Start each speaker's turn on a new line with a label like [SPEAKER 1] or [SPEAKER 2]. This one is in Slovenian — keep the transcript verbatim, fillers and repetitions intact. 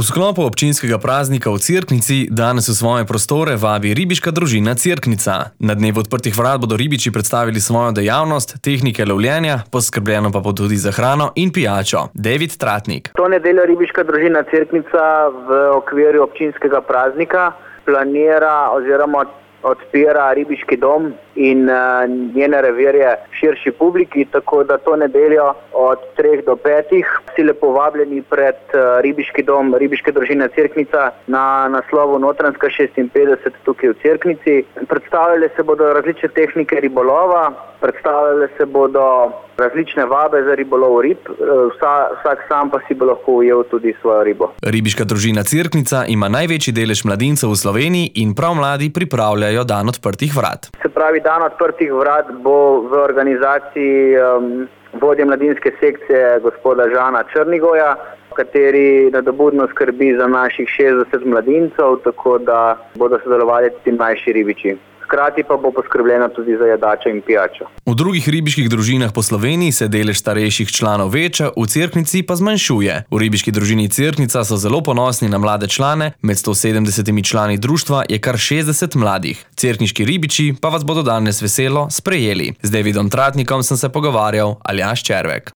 [SPEAKER 1] V sklopu občinskega praznika v Cerknici danes v svoje prostore vabi ribiška družina Cerknica. Na dnevu odprtih vrat bodo ribiči predstavili svojo dejavnost, tehnike lovljenja, poskrbljeno pa bo tudi za hrano in pijačo. David Tratnik.
[SPEAKER 2] To nedeljo ribiška družina Cerknica v okviru občinskega praznika planira oziroma odpira ribiški dom in uh, njene revirje širši publiki, tako da to nedeljo od treh do petih si lepo vabljeni pred uh, ribiški dom ribiške družine Cerknica na naslovu Notranjska šestinpetdeset tukaj v Cerknici. Predstavljale se bodo različne tehnike ribolova, predstavljale se bodo različne vabe za ribolov rib, Vsa, vsak sam pa si bo lahko ujel tudi svojo ribo.
[SPEAKER 1] Ribiška družina Cerknica ima največji delež mladincev v Sloveniji in prav mladi pripravljajo dan odprtih vrat.
[SPEAKER 2] Se pravi, dan odprtih vrat bo v organizaciji um, vodje mladinske sekcije gospoda Žana Črnigoja, kateri nadobudno skrbi za naših šestdeset mladincev, tako da bodo sodelovali tudi mlajši ribiči. Hkrati pa bo poskrbljeno tudi za jedačo in pijačo.
[SPEAKER 1] V drugih ribiških družinah po Sloveniji se delež starejših članov veča, v Cerknici pa zmanjšuje. V ribiški družini Cerknica so zelo ponosni na mlade člane, med sto sedemdesetimi člani društva je kar šestdeset mladih. Cerkniški ribiči pa vas bodo danes veselo sprejeli. Z Davidom Tratnikom sem se pogovarjal, Aljaž Červek.